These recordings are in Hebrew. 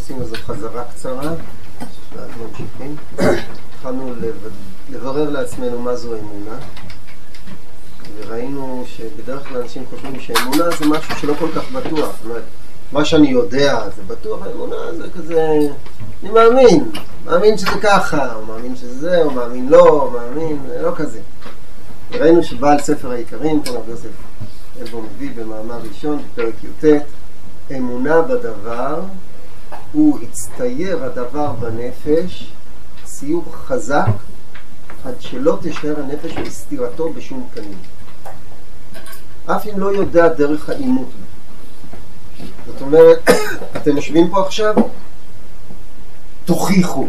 עושים איזו חזרה קצרה, ואז ממשיכים. התחלנו לברר לעצמנו מה זו אמונה, וראינו שבדרך כלל אנשים חושבים שאמונה זה משהו שלא כל כך בטוח. זאת אומרת, מה שאני יודע זה בטוח, האמונה זה כזה, אני מאמין שזה ככה, או מאמין שזה זה, או מאמין לא, או מאמין, לא כזה. וראינו שבעל ספר העיקרים, כאן רבי יוסף אלבו מביא במאמר ראשון, בפרק י"ט, אמונה בדבר, הוא הצטייר הדבר בנפש, ציור חזק, עד שלא תשאר הנפש בסתירתו בשום פנים. אף אם לא יודע דרך האימות. זאת אומרת, אתם יושבים פה עכשיו, תוכיחו.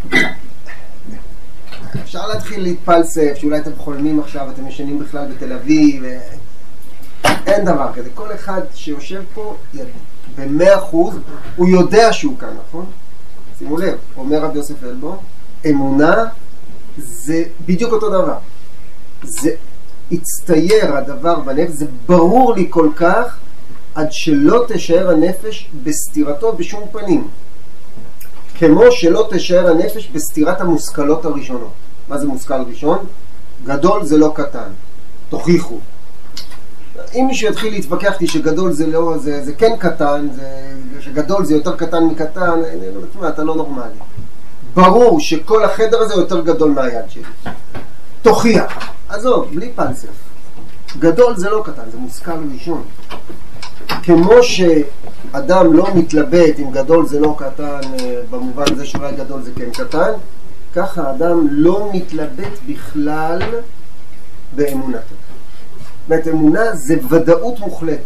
אפשר להתחיל להתפלסף, שאולי אתם חולמים עכשיו, אתם ישנים בכלל בתל אביב, אין דבר כזה. כל אחד שיושב פה, ב100% הוא יודע שהוא כאן, נכון? שימו לב, אומר רבי יוסף אלבו, אמונה זה בדיוק אותו דבר. זה הצטייר הדבר בנפש, זה ברור לי כל כך, עד שלא תשאר הנפש בסתירתו בשום פנים. כמו שלא תשאר הנפש בסתירת המושכלות הראשונות. מה זה מושכל ראשון? גדול זה לא קטן. תוכיחו. אם מישהו יתחיל להתווכח לי שגדול זה לא, זה כן קטן, שגדול זה יותר קטן מקטן, אתה לא נורמלי. ברור שכל החדר הזה יותר גדול מהיד שלי. תוכיח. עזוב, בלי פלסף. גדול זה לא קטן, זה מושכל ראשון. כמו שאדם לא מתלבט אם גדול זה לא קטן, במובן זה שאולי גדול זה כן קטן, ככה אדם לא מתלבט בכלל באמונתו. זאת אמונה זה ודאות מוחלטת.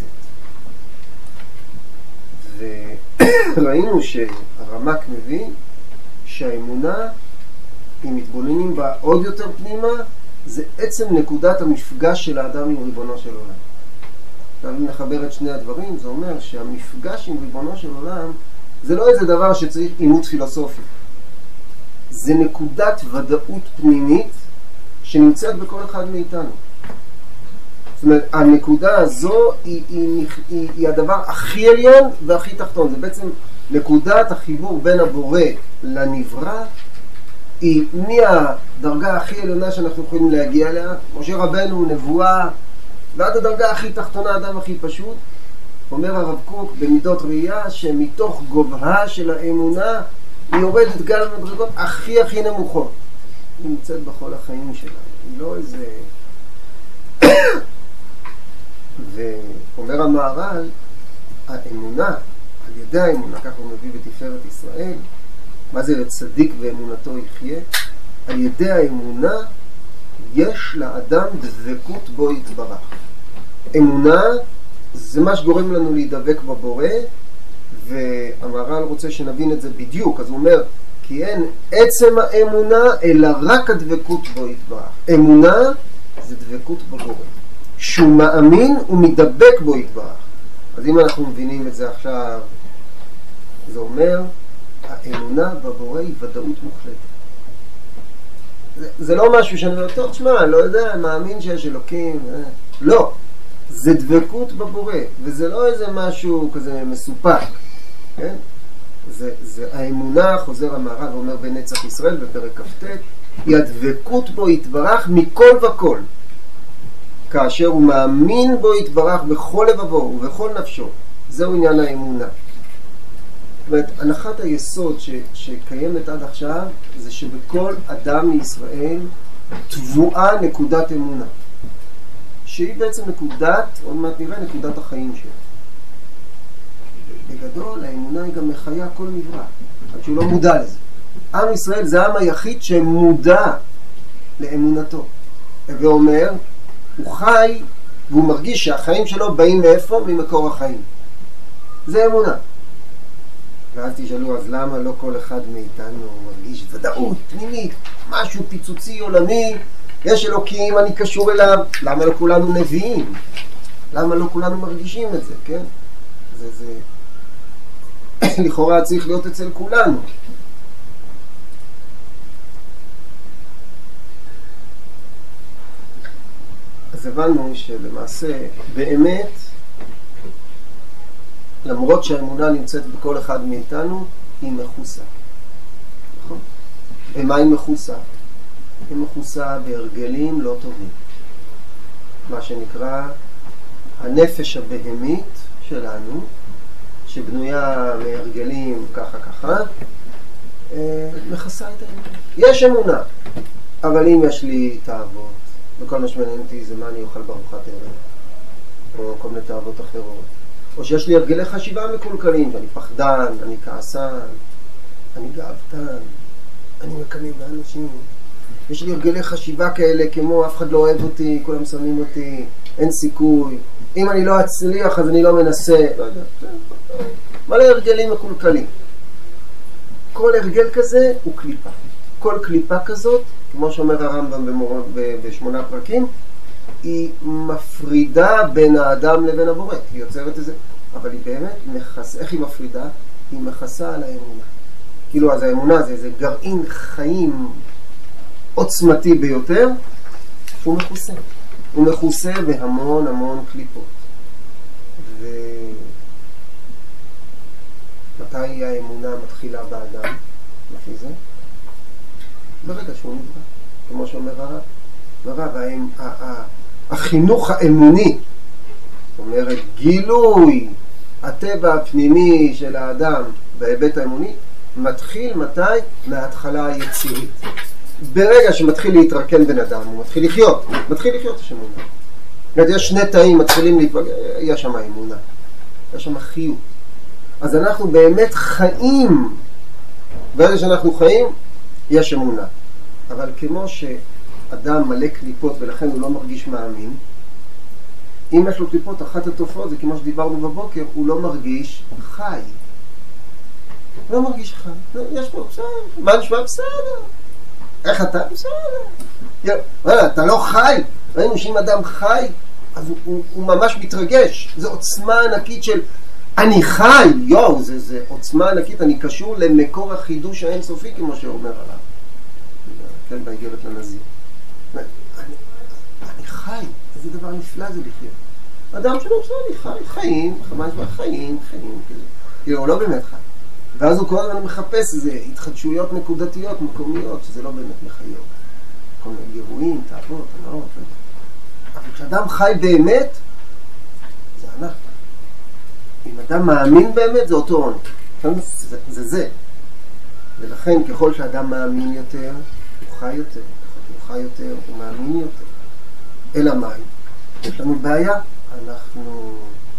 וראינו שהרמק מביא שהאמונה, אם מתבוננים בה עוד יותר פנימה, זה עצם נקודת המפגש של האדם עם ריבונו של עולם. עכשיו אם נחבר את שני הדברים, זה אומר שהמפגש עם ריבונו של עולם זה לא איזה דבר שצריך אימות פילוסופי. זה נקודת ודאות פנימית שנמצאת בכל אחד מאיתנו. זאת אומרת, הנקודה הזו היא הדבר הכי עליון והכי תחתון. זה בעצם נקודת החיבור בין הבורא לנברא, היא מהדרגה הכי עליונה שאנחנו יכולים להגיע אליה, משה רבנו, נבואה, ועד הדרגה הכי תחתונה, האדם הכי פשוט. אומר הרב קוק במידות ראייה שמתוך גובהה של האמונה היא יורדת גם למדרגות הכי נמוכות. היא נמצאת בכל החיים שלה, היא לא איזה... ואומר המהר"ל, האמונה, על ידי האמונה, כך הוא מביא בתפארת ישראל, מה זה לצדיק ואמונתו יחיה? על ידי האמונה יש לאדם דבקות בו יתברך. אמונה זה מה שגורם לנו להידבק בבורא, והמהר"ל רוצה שנבין את זה בדיוק. אז הוא אומר, כי אין עצם האמונה אלא רק הדבקות בו יתברך. אמונה זה דבקות בבורא. שהוא מאמין ומדבק בו יתברך. אז אם אנחנו מבינים את זה עכשיו, זה אומר, האמונה בבורא היא ודאות מוחלטת. זה לא משהו שאני אומר, טוב, תשמע, לא יודע, מאמין שיש אלוקים. לא. זה דבקות בבורא, וזה לא איזה משהו כזה מסופק. כן? זה האמונה, חוזר המהר"ל ואומר בנצח ישראל בפרק כ"ט, היא הדבקות בו יתברך מכל וכל. כאשר הוא מאמין בו יתברך בכל לבבו ובכל נפשו. זהו עניין האמונה. זאת אומרת, הנחת היסוד שקיימת עד עכשיו, זה שבכל אדם מישראל תבואה נקודת אמונה. שהיא בעצם נקודת, עוד מעט נראה, נקודת החיים שלו. בגדול, האמונה היא גם מחיה כל נברא, עד שהוא לא מודע לזה. עם ישראל זה העם היחיד שמודע לאמונתו. ואומר, הוא חי, והוא מרגיש שהחיים שלו באים מאיפה? ממקור החיים. זה אמונה. ואז תשאלו, אז למה לא כל אחד מאיתנו מרגיש ודאות פנימית, משהו פיצוצי עולמי, יש אלוקים, אני קשור אליו, למה לא כולנו נביאים? למה לא כולנו מרגישים את זה, כן? זה לכאורה צריך להיות אצל כולנו. אז הבנו שלמעשה, באמת, למרות שהאמונה נמצאת בכל אחד מאיתנו, היא מכוסה. נכון? ומה היא מכוסה? היא מכוסה בהרגלים לא טובים. מה שנקרא הנפש הבהמית שלנו, שבנויה מהרגלים ככה, מכסה את האמונה. יש אמונה, אבל אם יש לי תאוות, וכל מה שמעניין אותי זה מה אני אוכל בארוחת ערב, או כל מיני תאוות אחרות, או שיש לי הרגלי חשיבה מקולקלים, שאני פחדן, אני כעסן, אני גאוותן, אני מקנא באנשים, יש לי הרגלי חשיבה כאלה כמו אף אחד לא אוהב אותי, כולם שונאים אותי, אין סיכוי, אם אני לא אצליח אז אני לא מנסה, לא יודע, מלא הרגלים מקולקלים. כל הרגל כזה הוא קליפה. כל קליפה כזאת, כמו שאומר הרמב"ם בשמונה פרקים, היא מפרידה בין האדם לבין הבורא. היא יוצרת את זה, אבל היא באמת מכסה. איך היא מפרידה? היא מכסה על האמונה. כאילו, אז האמונה זה איזה גרעין חיים עוצמתי ביותר, שהוא מכוסה. הוא מכוסה בהמון המון קליפות. מתי האמונה מתחילה באדם? לפי זה? ברגע שהוא נברא. כמו שאומר הרב. החינוך האמוני, זאת אומרת, גילוי הטבע הפנימי של האדם בהיבט האמוני, מתחיל מתי? מההתחלה היצירית. ברגע שמתחיל להתרקן בן אדם, הוא מתחיל לחיות. יש אמונה. יש שני תאים מתחילים להתפגע, יש שם אמונה. יש שם חיות. אז אנחנו באמת חיים. ברגע שאנחנו חיים, יש אמונה. אבל כמו שאדם מלא קליפות ולכן הוא לא מרגיש מאמין, אם יש לו קליפות, אחת התופעות זה כמו שדיברנו בבוקר, הוא לא מרגיש חי. לא מרגיש חי. יש פה, בסדר. מה נשמע? בסדר. איך אתה? בסדר. אתה לא חי. ראינו שאם אדם חי, אז הוא ממש מתרגש. זו עוצמה ענקית של אני חי. זה עוצמה ענקית. אני קשור למקור החידוש האינסופי, כמו שאומר עליו. כן, באיגרת לנזיר. אני חי. איזה דבר נפלא זה לחיות. אדם שלא עושה, אני חי. חיים. כאילו, הוא לא באמת חי. ואז הוא כל הזמן מחפש איזה התחדשויות נקודתיות, מקומיות, שזה לא באמת מחיות. כל מיני גירויים, תאוות, הנאות. אבל כשאדם חי באמת, זה אנחנו. אם אדם מאמין באמת, זה אותו עונג. זה. ולכן ככל שאדם מאמין יותר, הוא חי יותר. הוא חי יותר, הוא מאמין יותר. אלא מה? יש לנו בעיה. אנחנו...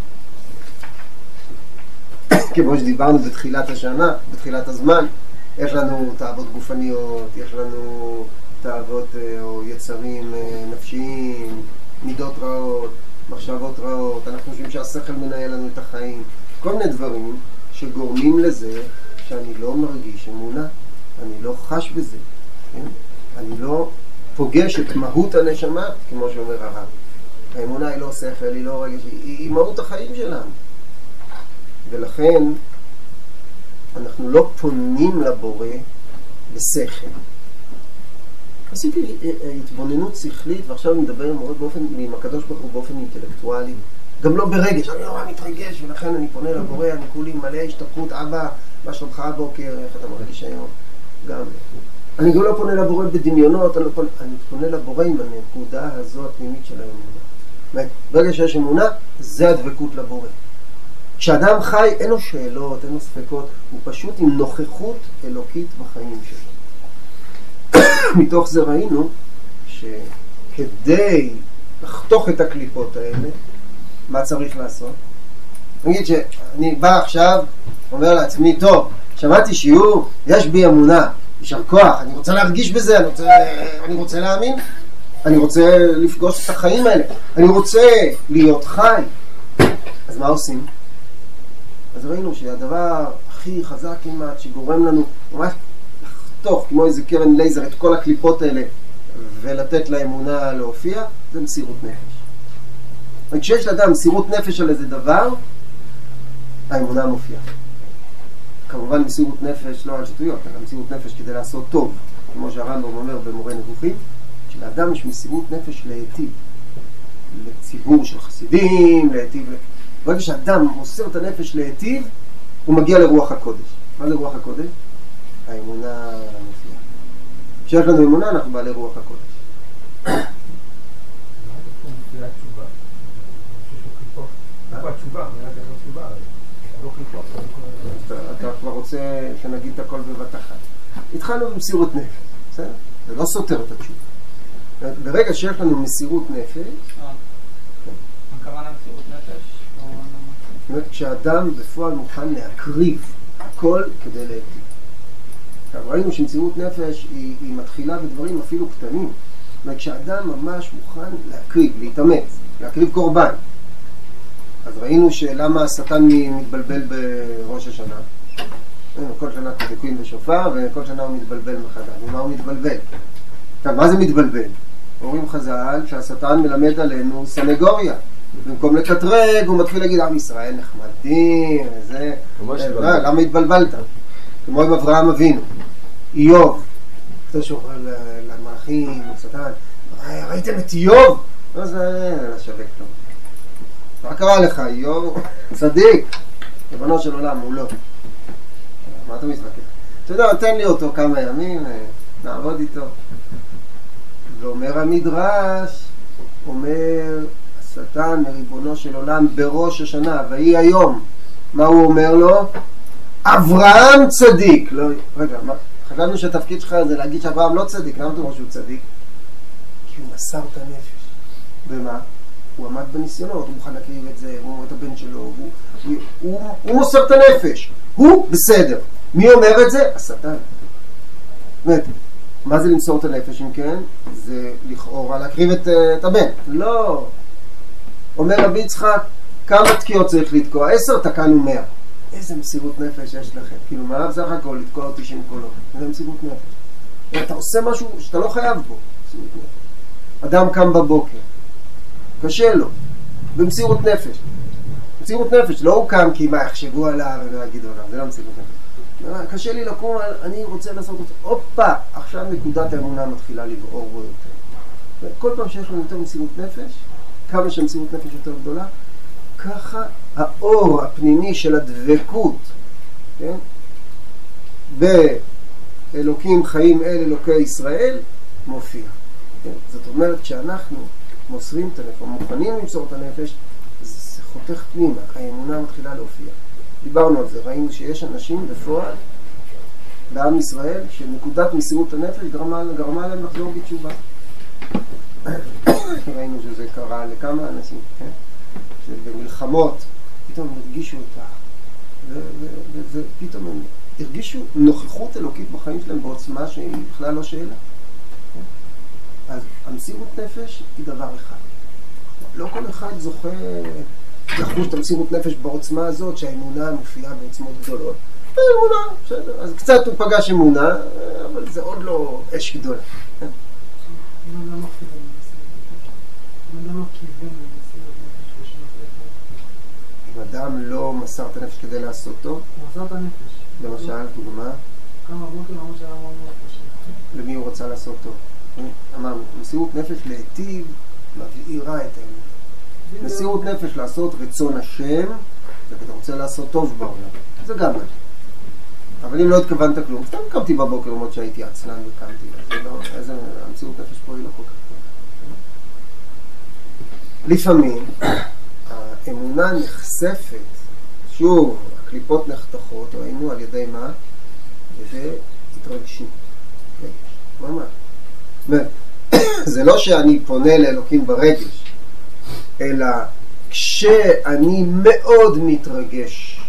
כמו שדיברנו בתחילת השנה, בתחילת הזמן, יש לנו תאוות גופניות, יש לנו תאוות או יצרים נפשיים, מידות רעות, מחשבות רעות, אנחנו חושבים שהשכל מנהל לנו את החיים, כל מיני דברים שגורמים לזה שאני לא מרגיש אמונה, אני לא חש בזה, כן? אני לא פוגש את מהות הנשמה, כמו שאומר הרב. האמונה היא לא שכל, היא לא רגש, היא מהות החיים שלנו. ולכן אנחנו לא פונים לבורא בשכל. עשיתי התבוננות שכלית, ועכשיו אני מדבר מאוד עם הקדוש ברוך הוא באופן אינטלקטואלי, גם לא ברגש, אני נורא מתרגש, ולכן אני פונה לבורא, אני כולי מלא השתפכות, אבא, מה שלומך הבוקר, איך אתה מרגיש היום? גם אני גם לא פונה לבורא בדמיונות, אני פונה לבורא עם הנקודה הזו הפנימית של האמונה. ברגע שיש אמונה, זה הדבקות לבורא. כשאדם חי, אין לו שאלות, אין לו ספקות, הוא פשוט עם נוכחות אלוקית בחיים שלו. מתוך זה ראינו שכדי לחתוך את הקליפות האלה, מה צריך לעשות? נגיד שאני בא עכשיו, אומר לעצמי, טוב, שמעתי שיעור, יש בי אמונה, יישר כוח, אני רוצה להרגיש בזה, אני רוצה להאמין, אני רוצה לפגוש את החיים האלה, אני רוצה להיות חי. אז מה עושים? אז ראינו שהדבר הכי חזק כמעט שגורם לנו ממש לחתוך כמו איזה קרן לייזר את כל הקליפות האלה ולתת לאמונה להופיע, זה מסירות נפש. וכשיש לאדם מסירות נפש על איזה דבר, האמונה מופיעה. כמובן מסירות נפש לא על שטויות, אלא מסירות נפש כדי לעשות טוב, כמו שהרמב"ם אומר במורה נבוכים, שלאדם יש מסירות נפש להיטיב, לציבור של חסידים, להיטיב ברגע שאדם מוסר את הנפש להיטיב, הוא מגיע לרוח הקודש. מה זה רוח הקודש? האמונה הנפלאה. כשיש לנו אמונה, אנחנו בעלי רוח הקודש. מה זה פה מפליאה תשובה? שיש לו קליפות. מה התשובה? מה זה תשובה? לא קליפות. אתה כבר רוצה שנגיד את הכל בבת אחת. התחלנו במסירות נפש, בסדר? זה לא סותר את התשובה. ברגע שיש לנו מסירות נפש... מה הכוונה מסירות נפש? כשאדם בפועל מוכן להקריב הכל כדי להיטיב. עכשיו ראינו שמסירות נפש היא מתחילה בדברים אפילו קטנים. כשאדם ממש מוכן להקריב, להתאמץ, להקריב קורבן. אז ראינו שלמה השטן מתבלבל בראש השנה. כל שנה תקועים בשופר וכל שנה הוא מתבלבל מחדש. ומה הוא מתבלבל? עכשיו, מה זה מתבלבל? אומרים חז"ל שהשטן מלמד עלינו סנגוריה. במקום לקטרג הוא מתחיל להגיד עם ישראל נחמדים וזה. למה התבלבלת? כמו עם אברהם אבינו. איוב. אתה שואל למלאכים, לשטן, ראיתם את איוב? לא זה לשווק לו. מה קרה לך? איוב צדיק. ריבונו של עולם, הוא לא. מה אתה מתווכח? אתה יודע, תן לי אותו כמה ימים, נעבוד איתו. ואומר המדרש, אומר השטן מריבונו של עולם בראש השנה, ויהי היום, מה הוא אומר לו? אברהם צדיק. לא, רגע, חשבנו שהתפקיד שלך זה להגיד שאברהם לא צדיק. למה אתה אומר שהוא צדיק? כי הוא מסר את הנפש. ומה? הוא עמד בניסיונות, הוא מוכן להקריב את זה, הוא את הבן שלו, הוא מוסר את הנפש. הוא בסדר. מי אומר את זה? השטן. באמת, מה זה למסור את הנפש אם כן? זה לכאורה להקריב את הבן. לא. אומר רבי יצחק, כמה תקיעות צריך לתקוע? 10, תקענו 100. איזה מסירות נפש יש לכם. כאילו מה בסך הכל לתקוע 90 קולות? זה מסירות נפש. אתה עושה משהו שאתה לא חייב בו. מסירות נפש. אדם קם בבוקר. קשה לו. במסירות נפש. מסירות נפש. לא הוא קם כי מה יחשבו עליו ולא יגידו עליו. זה לא מסירות נפש. קשה לי לקום, אני רוצה לעשות את זה. אופה, עכשיו נקודת האמונה מתחילה לבעור בו יותר. כל פעם שיש לנו יותר מסירות נפש, כמה שמסירות נפש יותר גדולה, ככה האור הפנימי של הדבקות, כן? באלוקים חיים אל אלוקי ישראל מופיע. כן? זאת אומרת, כשאנחנו מוסרים את הנפש, מוכנים למסור את הנפש, זה חותך פנימה, האמונה מתחילה להופיע. דיברנו על זה, ראינו שיש אנשים בפועל, בעם ישראל, שנקודת מסירות הנפש גרמה להם לחזור בתשובה. ראינו שזה קרה לכמה אנשים, כן? שבמלחמות פתאום הם הרגישו אותה, ופתאום הם הרגישו נוכחות אלוקית בחיים שלהם בעוצמה שהיא בכלל לא שאלה. אז המסירות נפש היא דבר אחד. לא כל אחד זוכה לחוש את המסירות נפש בעוצמה הזאת, שהאמונה מופיעה בעוצמות גדולות. אמונה, בסדר. אז קצת הוא פגש אמונה, אבל זה עוד לא אש גדולה. אם אדם לא מסר את הנפש כדי לעשות טוב, הוא מסר את הנפש. למשל, דוגמה, כמה בוקר אמרו שהיה מאוד מאוד קשה. למי הוא רצה לעשות טוב? אמרנו, מסירות נפש להיטיב מבעירה את האמונה. מסירות נפש לעשות רצון השם, זה כי אתה רוצה לעשות טוב בעולם. זה גם משהו. אבל אם לא התכוונת כלום, סתם קמתי בבוקר למרות שהייתי עצלן וקמתי. איזה המסירות נפש פה היא לא כל כך טובה. לפעמים האמונה נחשפת, שוב, הקליפות נחתכות, ראינו על ידי מה? על ידי התרגשות. ממש. זה לא שאני פונה לאלוקים ברגש, אלא כשאני מאוד מתרגש,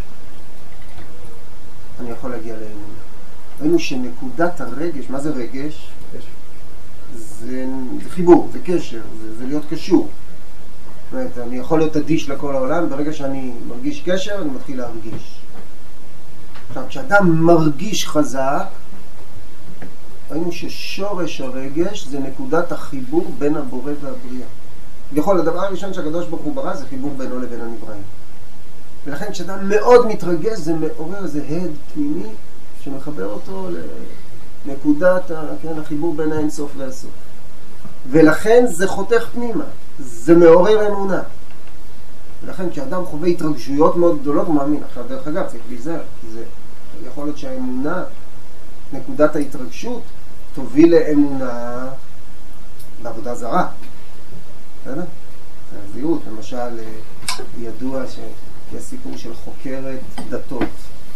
אני יכול להגיע לאמונה. ראינו שנקודת הרגש, מה זה רגש? זה חיבור, זה קשר, זה להיות קשור. זאת אומרת, אני יכול להיות אדיש לכל העולם, ברגע שאני מרגיש קשר, אני מתחיל להרגיש. עכשיו, כשאדם מרגיש חזק, ראינו ששורש הרגש זה נקודת החיבור בין הבורא והבריאה. בכל הדבר הראשון שהקדוש ברוך הוא ברא זה חיבור בינו לבין הנבראים. ולכן כשאדם מאוד מתרגש זה מעורר איזה הד פנימי שמחבר אותו לנקודת החיבור בין האינסוף והסוף. ולכן זה חותך פנימה, זה מעורר אמונה. ולכן כשאדם חווה התרגשויות מאוד גדולות הוא מאמין. עכשיו דרך אגב צריך להיזהר, כי זה יכול להיות שהאמונה, נקודת ההתרגשות, תוביל לאמונה בעבודה זרה. בסדר? הזהות, למשל, ידוע שיש סיפור של חוקרת דתות,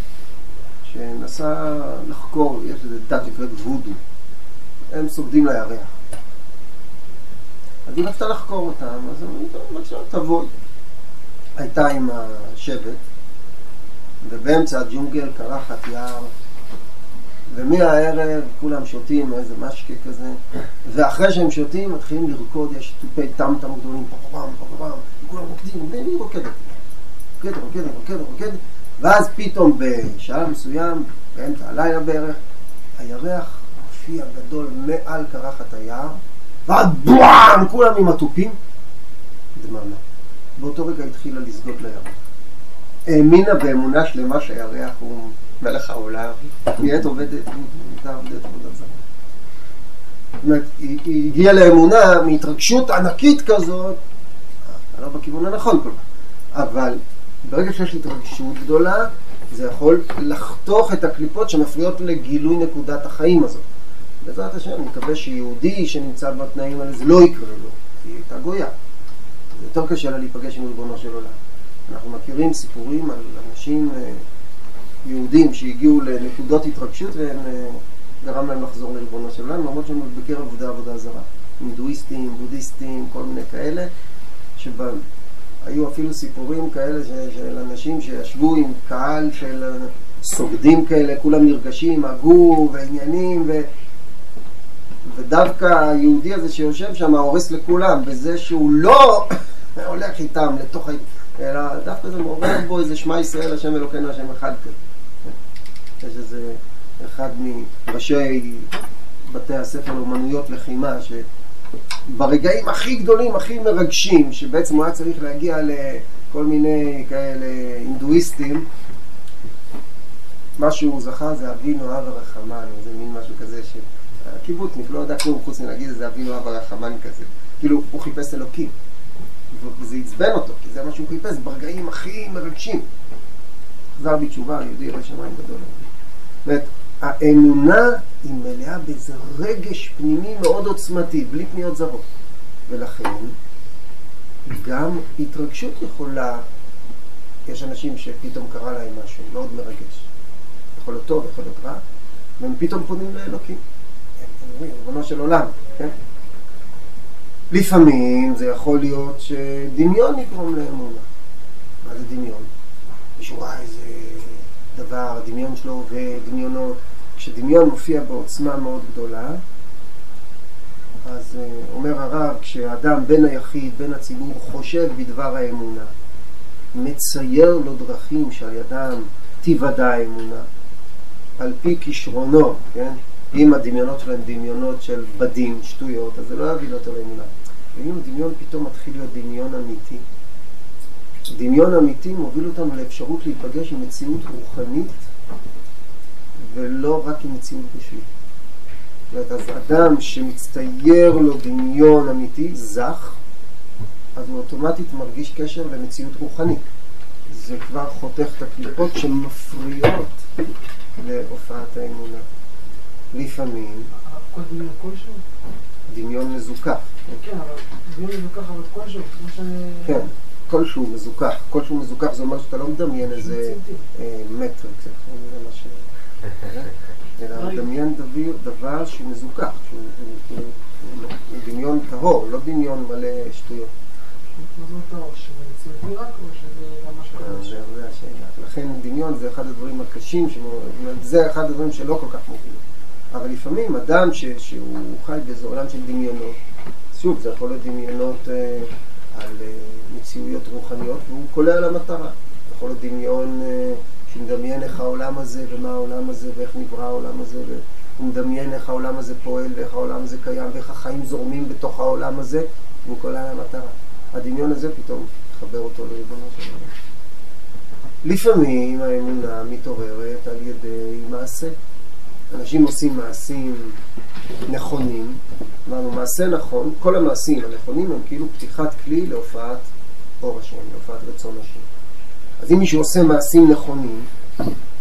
שנסע לחקור, יש איזה דת שקראת וודו. הם סוגדים לירח. אז היא רצתה לחקור אותם, אז הם אמרו, תבואי. הייתה עם השבט, ובאמצע הג'ונגל קרחת יער, ומהערב כולם שותים איזה משקה כזה, ואחרי שהם שותים מתחילים לרקוד, יש טופי טם-טם גדולים, פחבם, וכולם רוקדים, והיא רוקדת, ואז פתאום בשעה מסוים, באמצע הלילה בערך, הירח הופיע גדול מעל קרחת היער, ואז בואם, כולם עם הטופים, דממה. באותו רגע התחילה לסגוד לירח. האמינה באמונה שלמה שהירח הוא מלך העולם, נהיית עובדת, עבודה זרה. זאת אומרת, היא הגיעה לאמונה מהתרגשות ענקית כזאת, לא בכיוון הנכון כל כך, אבל ברגע שיש התרגשות גדולה, זה יכול לחתוך את הקליפות שמפריעות לגילוי נקודת החיים הזאת. בעזרת השם, אני מקווה שיהודי שנמצא בתנאים האלה, זה לא יקרה לו, היא הייתה גויה. זה יותר קשה לה להיפגש עם ריבונו של עולם. אנחנו מכירים סיפורים על אנשים יהודים שהגיעו לנקודות התרגשות והם גרם להם לחזור לריבונו של עולם, למרות שהם בקרב עבודה זרה. הינדואיסטים, בודהיסטים, כל מיני כאלה, שהיו אפילו סיפורים כאלה של אנשים שישבו עם קהל של סוגדים כאלה, כולם נרגשים, הגו ועניינים, ודווקא היהודי הזה שיושב שם הורס לכולם, בזה שהוא לא הולך איתם לתוך אלא דווקא זה מעורר בו איזה שמע ישראל, השם אלוקינו, השם אחד כזה. יש איזה אחד מראשי בתי הספר לאומנויות לחימה, שברגעים הכי גדולים, הכי מרגשים, שבעצם הוא היה צריך להגיע לכל מיני כאלה הינדואיסטים, מה שהוא זכה זה אבינו אב הרחמן, זה מין משהו כזה שהקיבוצניק לא יודע כלום חוץ מלהגיד זה אבינו אב הרחמן כזה. כאילו הוא חיפש אלוקים. וזה עצבן אותו, כי זה מה שהוא חיפש ברגעים הכי מרגשים. חזר בתשובה, יהודי ירא שמיים גדול. זאת אומרת, האמונה היא מלאה באיזה רגש פנימי מאוד עוצמתי, בלי פניות זרות. ולכן, גם התרגשות יכולה, יש אנשים שפתאום קרה להם משהו מאוד מרגש. יכול להיות טוב, יכול להיות רע, והם פתאום פונים לאלוקים. הם אומרים, ריבונו של עולם, כן? לפעמים זה יכול להיות שדמיון יגרום לאמונה. מה זה דמיון? מישהו ראה איזה דבר, דמיון שלו ודמיונות. כשדמיון מופיע בעוצמה מאוד גדולה, אז אומר הרב, כשאדם בין היחיד, בין הציבור, חושב בדבר האמונה, מצייר לו דרכים שעל ידם תיוודע האמונה, על פי כישרונו, כן? אם הדמיונות שלהם דמיונות של בדים, שטויות, אז זה לא יביא לו לאמונה. ואם הדמיון פתאום מתחיל להיות דמיון אמיתי, דמיון אמיתי מוביל אותנו לאפשרות להיפגש עם מציאות רוחנית, ולא רק עם מציאות גשמית. זאת אומרת, אז אדם שמצטייר לו דמיון אמיתי, זך, אז הוא אוטומטית מרגיש קשר למציאות רוחנית. זה כבר חותך את הקליפות שמפריעות להופעת האמונה. לפעמים כל דמיון כלשהו? דמיון מזוכח. כן, אבל דמיון מזוכח, אבל כלשהו, כמו שאני... כן, כלשהו מזוכח. כלשהו מזוכח זה אומר שאתה לא מדמיין איזה מטר, קצת, זה מה ש... אלא מדמיין דבר שהוא מזוכח, שהוא דמיון טהור, לא דמיון מלא שטויות. מה זה טהור? שזה מציאותי רק או שזה גם משהו? זה השאלה. לכן דמיון זה אחד הדברים הקשים, זה אחד הדברים שלא כל כך מובילים. אבל לפעמים אדם שהוא חי באיזה עולם של דמיונות, שוב, זה יכול להיות דמיונות על מציאויות רוחניות, והוא קולע על המטרה. יכול להיות דמיון שמדמיין איך העולם הזה ומה העולם הזה ואיך נברא העולם הזה, והוא מדמיין איך העולם הזה פועל ואיך העולם הזה קיים ואיך החיים זורמים בתוך העולם הזה, והוא קולע על המטרה. הדמיון הזה פתאום חבר אותו לריבונו של עולם. לפעמים האמונה מתעוררת על ידי מעשה. אנשים עושים מעשים נכונים, אמרנו מעשה נכון, כל המעשים הנכונים הם כאילו פתיחת כלי להופעת אור השם, להופעת רצון השם. אז אם מישהו עושה מעשים נכונים,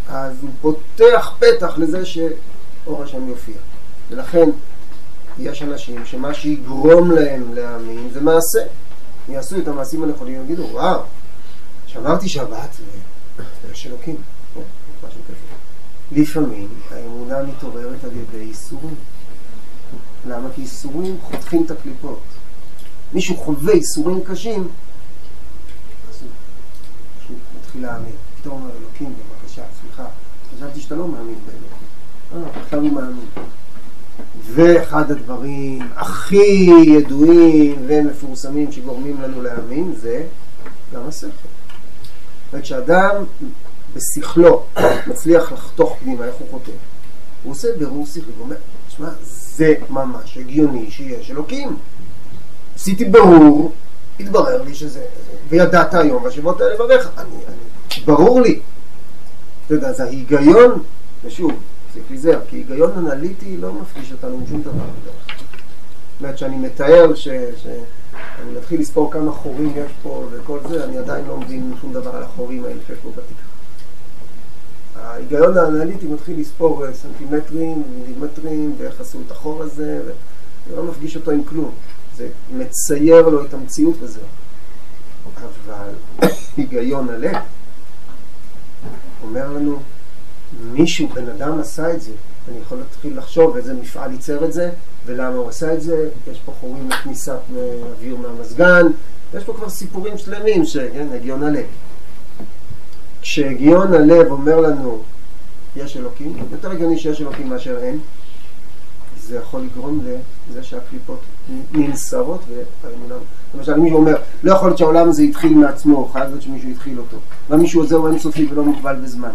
אז הוא פותח פתח לזה שאור השם יופיע. ולכן יש אנשים שמה שיגרום להם להאמין זה מעשה. יעשו את המעשים הנכונים ויגידו, וואו, שמרתי שבת ויש אלוקים. משהו כזה. לפעמים האמונה מתעוררת על ידי איסורים. למה? כי איסורים חותכים את הקליפות. מישהו חווה איסורים קשים, אז הוא מתחיל להאמין. פתאום אומר, אלוקים, בבקשה, סליחה, חשבתי שאתה לא מאמין באלוקים. עכשיו הוא מאמין. ואחד הדברים הכי ידועים ומפורסמים שגורמים לנו להאמין זה גם השכל. וכשאדם בשכלו מצליח לחתוך פנימה, איך הוא חותם? הוא עושה בירור שכלי, הוא אומר, תשמע, זה ממש הגיוני שיש אלוקים. עשיתי ברור, התברר לי שזה, וידעת היום בשבועות האלה ברך, ברור לי. אתה יודע, זה ההיגיון, ושוב, צריך להיזהר, כי היגיון אנליטי לא מפגיש אותנו עם שום דבר. זאת אומרת, שאני מתאר שאני מתחיל לספור כמה חורים יש פה וכל זה, אני עדיין לא מבין שום דבר על החורים האלה שיש פה בתיק. ההיגיון האנליטי מתחיל לספור סנטימטרים ומילימטרים ואיך עשו את החור הזה, ולא מפגיש אותו עם כלום. זה מצייר לו את המציאות וזהו. אבל היגיון הלב אומר לנו, מישהו, בן אדם עשה את זה, אני יכול להתחיל לחשוב איזה מפעל ייצר את זה, ולמה הוא עשה את זה, יש פה חורים לכניסת אוויר מהמזגן, יש פה כבר סיפורים שלמים שכן, הגיון הלב. כשהגיון הלב אומר לנו, יש אלוקים, יותר הגיוני שיש אלוקים מאשר אין, זה יכול לגרום לזה שהקליפות ננסרות והאמונה. למשל, מישהו אומר, לא יכול להיות שהעולם הזה התחיל מעצמו, חייב להיות שמישהו התחיל אותו. ומישהו הזה הוא אינסופי ולא מוגבל בזמן.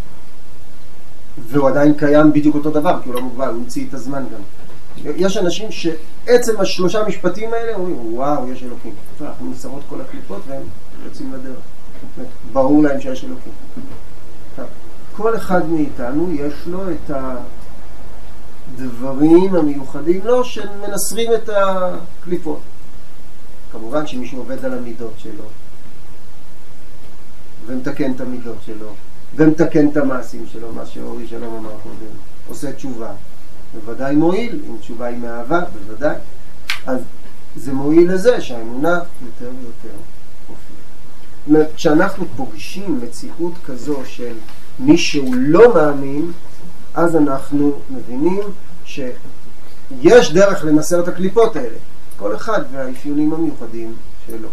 והוא עדיין קיים בדיוק אותו דבר, כי הוא לא מוגבל, הוא המציא את הזמן גם. יש אנשים שעצם השלושה משפטים האלה אומרים, וואו, יש אלוקים. אנחנו נסרות כל הקליפות והם יוצאים לדרך. ברור להם שיש אלוקים. כל אחד מאיתנו יש לו את הדברים המיוחדים, לא שמנסרים את הקליפות. כמובן שמישהו עובד על המידות שלו, ומתקן את המידות שלו, ומתקן את המעשים שלו, מה שאורי שלום אמר קודם, עושה תשובה. בוודאי מועיל, אם תשובה היא מאהבה, בוודאי. אז זה מועיל לזה שהאמונה יותר ויותר מופיעה. כשאנחנו פוגשים מציאות כזו של מישהו לא מאמין, אז אנחנו מבינים שיש דרך לנסר את הקליפות האלה. כל אחד והאפיונים המיוחדים שלו.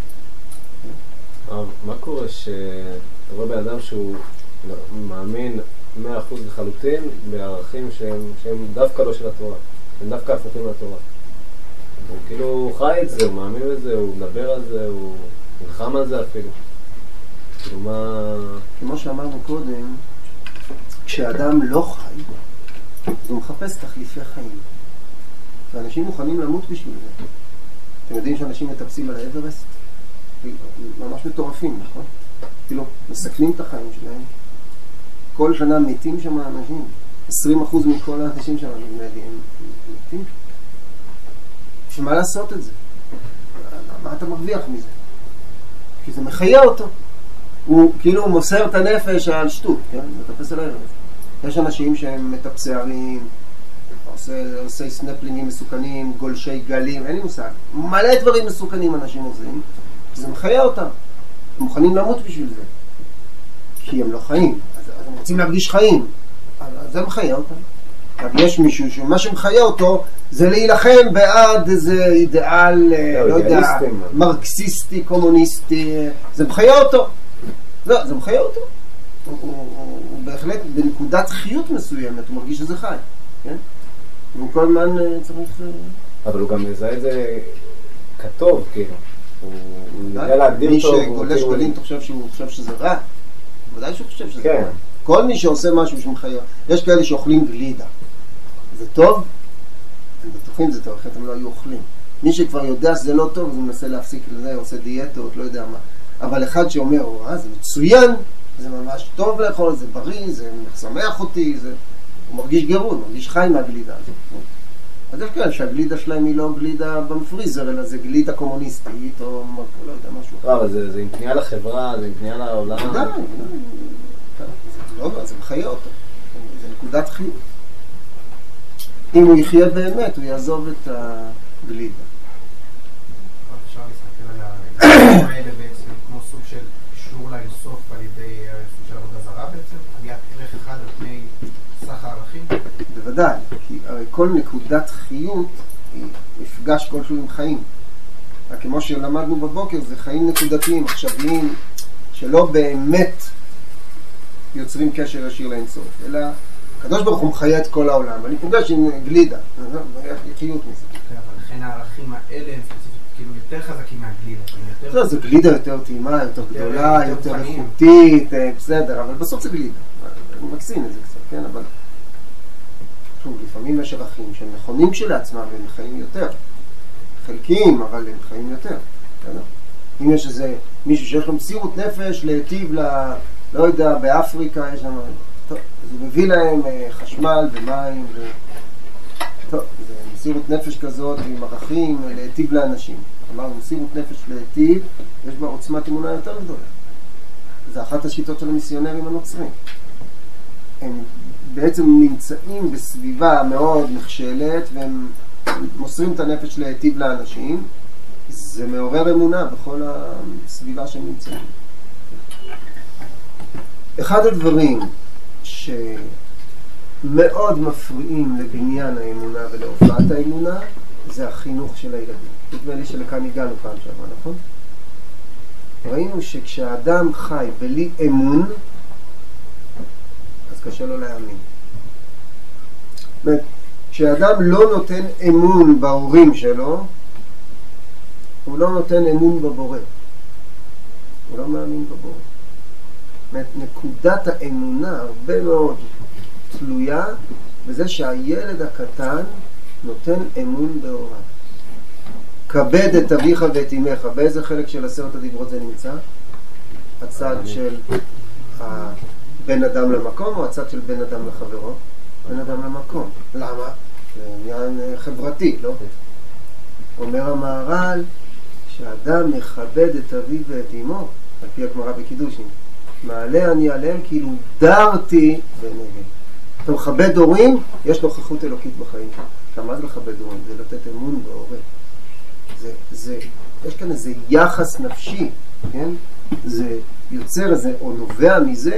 מה קורה שאתה רואה בן אדם שהוא מאמין 100% לחלוטין בערכים שהם דווקא לא של התורה, הם דווקא הפוכים לתורה. הוא כאילו חי את זה, הוא מאמין בזה, הוא מדבר על זה, הוא נלחם על זה אפילו. כאילו מה... כמו שאמרנו קודם, כשאדם לא חי, הוא מחפש תחליפי חיים. ואנשים מוכנים למות בשביל זה. אתם יודעים שאנשים מטפסים על האברסט? ממש מטורפים, נכון? כאילו, מסכנים את החיים שלהם. כל שנה מתים שם אנשים. 20% מכל האנשים שם הם מתים. שמה לעשות את זה? מה אתה מרוויח מזה? כי זה מחיה אותו. הוא כאילו מוסר את הנפש על שטות, כן? מטפס על האברסט. יש אנשים שהם מטפסי ערים, עושה סנפלינגים מסוכנים, גולשי גלים, אין לי מושג. מלא דברים מסוכנים אנשים עושים, זה מחיה אותם. הם מוכנים למות בשביל זה. כי הם לא חיים. אז הם רוצים להרגיש חיים. אז זה מחיה אותם. אבל יש מישהו שמה שמחיה אותו זה להילחם בעד איזה אידיאל, לא יודע, מרקסיסטי, קומוניסטי. זה מחיה אותו. לא, זה מחיה אותו. הוא בהחלט בנקודת חיות מסוימת, הוא מרגיש שזה חי. כן? והוא כל הזמן צריך... אבל הוא גם מזהה את זה כטוב, כאילו. הוא יודע להגדיר טוב. מי שגולש גלים, אתה חושב שהוא חושב שזה רע? ודאי שהוא חושב שזה רע. כל מי שעושה משהו שמחיה. יש כאלה שאוכלים גלידה. זה טוב? אתם בטוחים זה טוב, אחרת הם לא היו אוכלים. מי שכבר יודע שזה לא טוב, אז הוא מנסה להפסיק לזה, עושה דיאטות, לא יודע מה. אבל אחד שאומר, זה מצוין, זה ממש טוב לאכול, זה בריא, זה משמח אותי, זה... הוא מרגיש גרון, מרגיש חי מהגלידה הזאת. אז יש כאלה שהגלידה שלהם היא לא גלידה במפריזר, אלא זה גלידה קומוניסטית, או לא יודע, משהו. אבל זה עם פנייה לחברה, זה עם פנייה לעולם. ודאי, זה לא, זה מחיה אותו. זה נקודת חיות. אם הוא יחיה באמת, הוא יעזוב את הגלידה. אפשר להסתכל על העניינים האלה בעצם כמו סוג של אישור לאינסוף על ידי סוג של עבודה זרה בעצם? עליית ערך אחד על פני סך הערכים? בוודאי, כי הרי כל נקודת חיות היא מפגש כלשהו עם חיים. רק כמו שלמדנו בבוקר, זה חיים נקודתיים, עכשוויים, שלא באמת יוצרים קשר ישיר לאינסוף, אלא הקדוש ברוך הוא מחיה את כל העולם, אני פוגש עם גלידה, איך חיות מזה. כן, אבל לכן הערכים האלה הם ספציפית כאילו יותר חזקים מהגלידה. זו גלידה יותר טעימה, יותר גדולה, יותר איכותית, בסדר, אבל בסוף זה גלידה. אני מקסין את זה קצת, כן, אבל לפעמים יש ערכים שהם נכונים כשלעצמם והם חיים יותר. חלקיים, אבל הם חיים יותר. אם יש איזה מישהו שיש לו מסירות נפש להיטיב לא יודע, באפריקה יש שם, טוב, אז הוא מביא להם חשמל ומים טוב, זה מסירות נפש כזאת עם ערכים להיטיב לאנשים. אמרנו, מסירות נפש להיטיב, יש בה עוצמת אמונה יותר גדולה. זה אחת השיטות של המיסיונרים הנוצרים. הם בעצם נמצאים בסביבה מאוד נכשלת, והם מוסרים את הנפש להיטיב לאנשים. זה מעורר אמונה בכל הסביבה שהם נמצאים. אחד הדברים שמאוד מפריעים לבניין האמונה ולהופעת האמונה זה החינוך של הילדים. נדמה לי שלכאן הגענו פעם שעברה, נכון? ראינו שכשהאדם חי בלי אמון, אז קשה לו להאמין. זאת אומרת, כשהאדם לא נותן אמון בהורים שלו, הוא לא נותן אמון בבורא. הוא לא מאמין בבורא. נקודת האמונה הרבה מאוד תלויה בזה שהילד הקטן נותן אמון בהוריו. כבד את אביך ואת אמך. באיזה חלק של 10 הדיברות זה נמצא? הצד של בן אדם למקום או הצד של בן אדם לחברו? בן אדם למקום. למה? זה עניין חברתי, לא? אומר המהר"ל שאדם מכבד את אביו ואת אמו, על פי הגמרא בקידושין, מעלה אני עליהם כאילו דרתי ביניהם. אתה מכבד הורים, יש נוכחות אלוקית בחיים. מה זה לכבד הורים? זה לתת אמון בהורה. יש כאן איזה יחס נפשי, כן? זה יוצר איזה, או נובע מזה,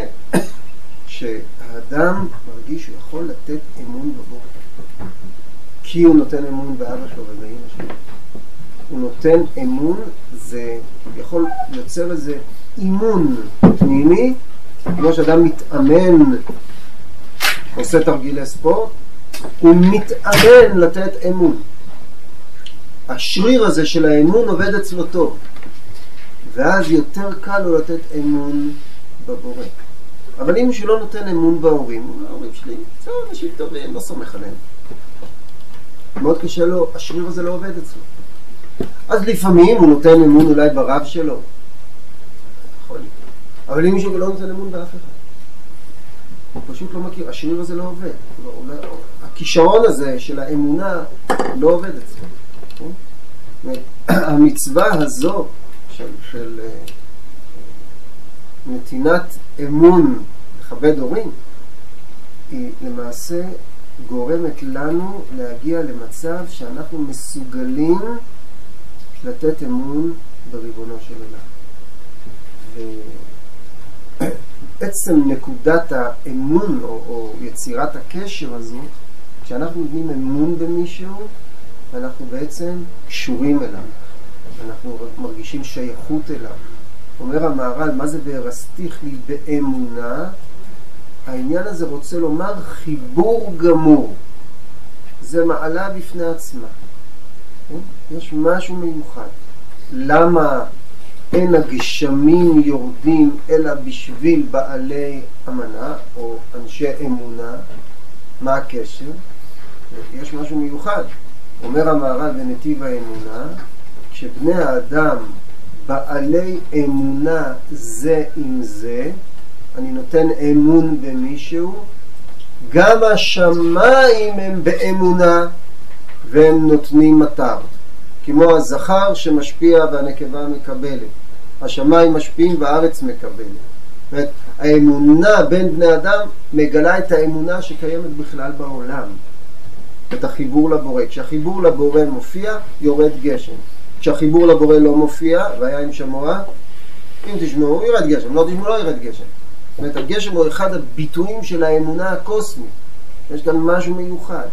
שהאדם מרגיש שהוא יכול לתת אמון בבורא. כי הוא נותן אמון באבא שלו ובאמא שלו. הוא נותן אמון, זה יכול יוצר איזה אימון פנימי, כמו שאדם מתאמן, עושה תרגילי ספורט, הוא מתאמן לתת אמון. השריר הזה של האמון עובד אצלו טוב, ואז יותר קל לו לתת אמון בבורא. אבל אם שלא נותן אמון בהורים, ההורים שלי, זה אנשים טובים, לא סומך עליהם. מאוד קשה לו, השריר הזה לא עובד אצלו. אז לפעמים הוא נותן אמון אולי ברב שלו. יכול להיות. אבל אם מישהו לא נותן אמון באף אחד. הוא פשוט לא מכיר, השריר הזה לא עובד. הכישרון הזה של האמונה לא עובד אצלו. המצווה הזו של נתינת אמון לכבד הורים היא למעשה גורמת לנו להגיע למצב שאנחנו מסוגלים לתת אמון בריבונו של עולם. ועצם נקודת האמון או יצירת הקשר הזו, כשאנחנו נותנים אמון במישהו, אנחנו בעצם קשורים אליו. אנחנו מרגישים שייכות אליו. אומר המהר"ל, מה זה והרסתיך לי באמונה? העניין הזה רוצה לומר חיבור גמור. זה מעלה בפני עצמה. יש משהו מיוחד. למה אין הגשמים יורדים אלא בשביל בעלי אמונה או אנשי אמונה? מה הקשר? יש משהו מיוחד. אומר המהר"ל בנתיב האמונה, כשבני האדם בעלי אמונה זה עם זה, אני נותן אמון במישהו, גם השמיים הם באמונה והם נותנים מטר. כמו הזכר שמשפיע והנקבה מקבלת. השמיים משפיעים והארץ מקבלת. זאת אומרת, האמונה בין בני אדם מגלה את האמונה שקיימת בכלל בעולם, את החיבור לבורא. כשהחיבור לבורא מופיע, יורד גשם. כשהחיבור לבורא לא מופיע, והיה עם שמוע, אם תשמעו, ירד גשם, לא תשמעו, לא ירד גשם. זאת אומרת, הגשם הוא אחד הביטויים של האמונה הקוסמית. יש כאן משהו מיוחד.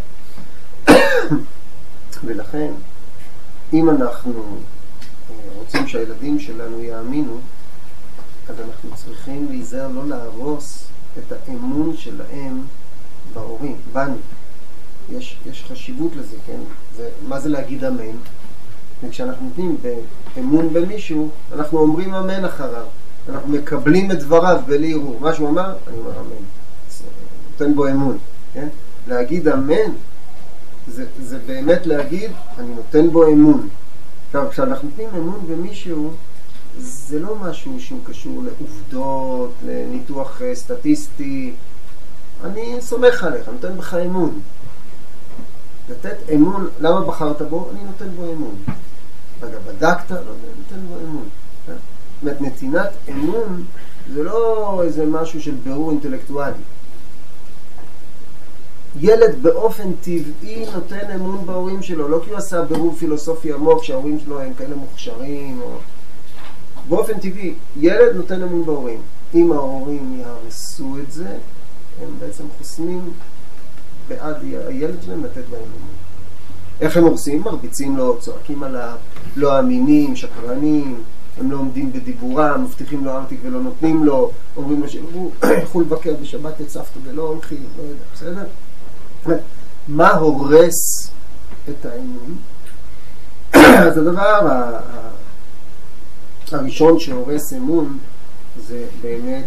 ולכן, אם אנחנו רוצים שהילדים שלנו יאמינו, אז אנחנו צריכים להיזהר לא להרוס את האמון שלהם בהורים, בנו. יש חשיבות לזה, כן? מה זה להגיד אמן? וכשאנחנו נותנים באמון במישהו, אנחנו אומרים אמן אחריו. אנחנו מקבלים את דבריו בלי ערעור. מה שהוא אמר, אני אומר אמן. נותן בו אמון, כן? להגיד אמן, זה באמת להגיד, אני נותן בו אמון. עכשיו, כשאנחנו נותנים אמון במישהו, זה לא משהו שהוא קשור לעובדות, לניתוח סטטיסטי. אני סומך עליך, אני נותן בך אמון. לתת אמון, למה בחרת בו? אני נותן בו אמון. רגע, בדקת? לא, אני נותן בו אמון. זאת אומרת, נתינת אמון זה לא איזה משהו של בירור אינטלקטואלי. ילד באופן טבעי נותן אמון בהורים שלו, לא כי הוא עשה בירור פילוסופי עמוק שההורים שלו הם כאלה מוכשרים או... באופן טבעי, ילד נותן אמון בהורים. אם ההורים יהרסו את זה, הם בעצם חוסמים בעד הילד שלהם לתת בהם אמון. איך הם הורסים? מרביצים לו, צועקים עליו, לא אמינים, שקרנים, הם לא עומדים בדיבורם, מבטיחים לו ארטיק ולא נותנים לו, אומרים לו שהוא ילכו לבקר בשבת את סבתא ולא הולכים, לא יודע, בסדר? מה הורס את האמון? אז הדבר הראשון שהורס אמון זה באמת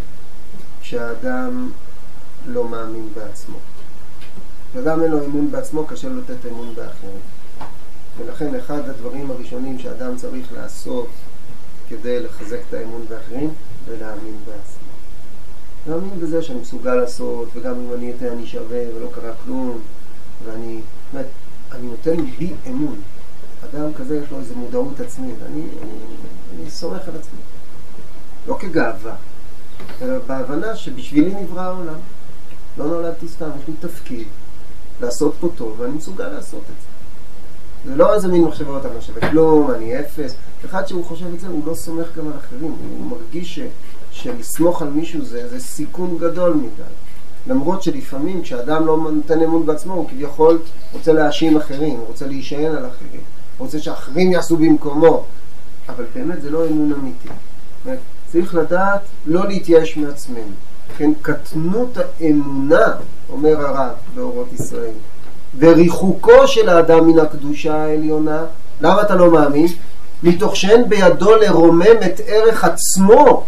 שהאדם לא מאמין בעצמו. כשאדם אין לו אמון בעצמו, קשה לו לתת אמון באחרים. ולכן אחד הדברים הראשונים שאדם צריך לעשות כדי לחזק את האמון באחרים, זה להאמין בעצמו. להאמין בזה שאני מסוגל לעשות, וגם אם אני אתן אני שווה ולא קרה כלום, ואני, באמת, אני נותן בי אמון. אדם כזה יש לו איזו מודעות עצמית, אני סומך על עצמי. לא כגאווה, אלא בהבנה שבשבילי נברא העולם. לא נולדתי סתם, יש לי תפקיד לעשות פה טוב, ואני מסוגל לעשות את זה. זה לא איזה מין מחשבות, אני שווה כלום, אני אפס. אחד שהוא חושב את זה, הוא לא סומך גם על אחרים. הוא מרגיש שלסמוך על מישהו זה סיכון גדול מדי. למרות שלפעמים כשאדם לא נותן אמון בעצמו, הוא כביכול רוצה להאשים אחרים, הוא רוצה להישען על אחרים, הוא רוצה שאחרים יעשו במקומו. אבל באמת זה לא אמון אמיתי. צריך לדעת לא להתייאש מעצמנו. כן, קטנות האמונה, אומר הרב באורות ישראל, וריחוקו של האדם מן הקדושה העליונה. למה אתה לא מאמין? מתוך שאין בידו לרומם את ערך עצמו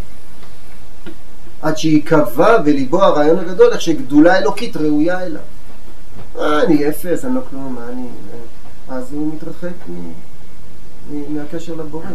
עד שיקבע בליבו הרעיון הגדול איך שגדולה אלוקית ראויה אליו. אני אפס, אני לא כלום, מה אני... אז הוא מתרחק מהקשר לבורא.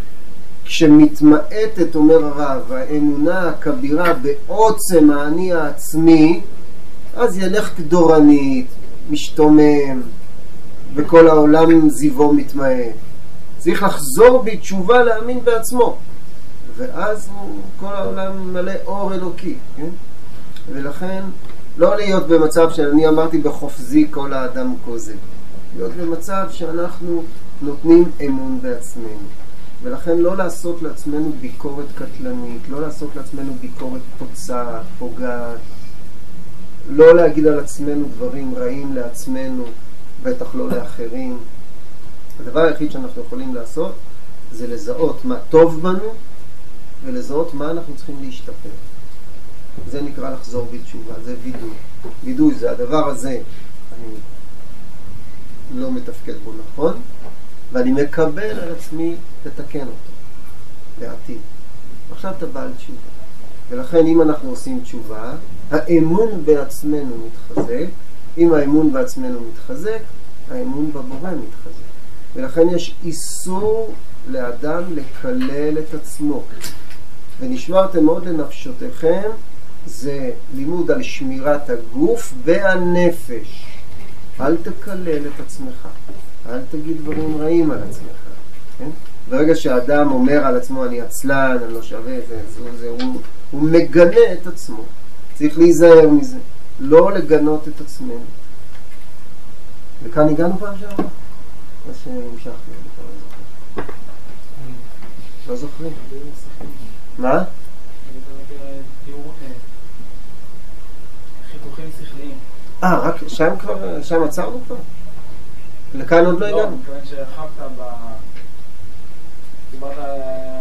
כשמתמעטת, אומר הרב, האמונה הכבירה בעוצם האני העצמי, אז ילך כדורנית, משתומם, וכל העולם זיוו מתמעט. צריך לחזור בתשובה להאמין בעצמו, ואז כל העולם מלא אור אלוקי, כן? ולכן לא להיות במצב שאני אמרתי בחופזי כל האדם כוזב, להיות במצב שאנחנו נותנים אמון בעצמנו. ולכן לא לעשות לעצמנו ביקורת קטלנית, לא לעשות לעצמנו ביקורת פוצעת, פוגעת, לא להגיד על עצמנו דברים רעים לעצמנו, בטח לא לאחרים. הדבר היחיד שאנחנו יכולים לעשות זה לזהות מה טוב בנו ולזהות מה אנחנו צריכים להשתפר. זה נקרא לחזור בתשובה, זה וידוי. וידוי זה הדבר הזה, אני לא מתפקד בו נכון, ואני מקבל על עצמי לתקן אותו לעתיד. עכשיו אתה בעל תשובה. ולכן אם אנחנו עושים תשובה, האמון בעצמנו מתחזק. אם האמון בעצמנו מתחזק, האמון בבורא מתחזק. ולכן יש איסור לאדם לקלל את עצמו. ונשמרתם מאוד לנפשותיכם, זה לימוד על שמירת הגוף והנפש. אל תקלל את עצמך. אל תגיד דברים רעים על עצמך. כן? ברגע שהאדם אומר על עצמו אני עצלן, אני לא שווה, הוא הוא מגנה את עצמו. צריך להיזהר מזה. לא לגנות את עצמנו. וכאן הגענו פעם שעברה? מה שהמשכנו, לא זוכרים. מה? חיכוכים שכליים. רק שם עצרנו כבר? לכאן עוד לא הגענו. לא, מכיוון שהרחבת דיברת על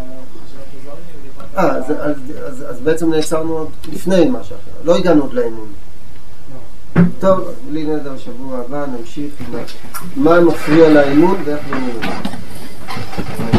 חשיבת הזרים. אז בעצם נעצרנו עוד לפני מה שאחר. לא הגענו עוד לאמון. טוב, בלי נדר, שבוע הבא נמשיך עם מה מפריע לאמון ואיך בונים את זה.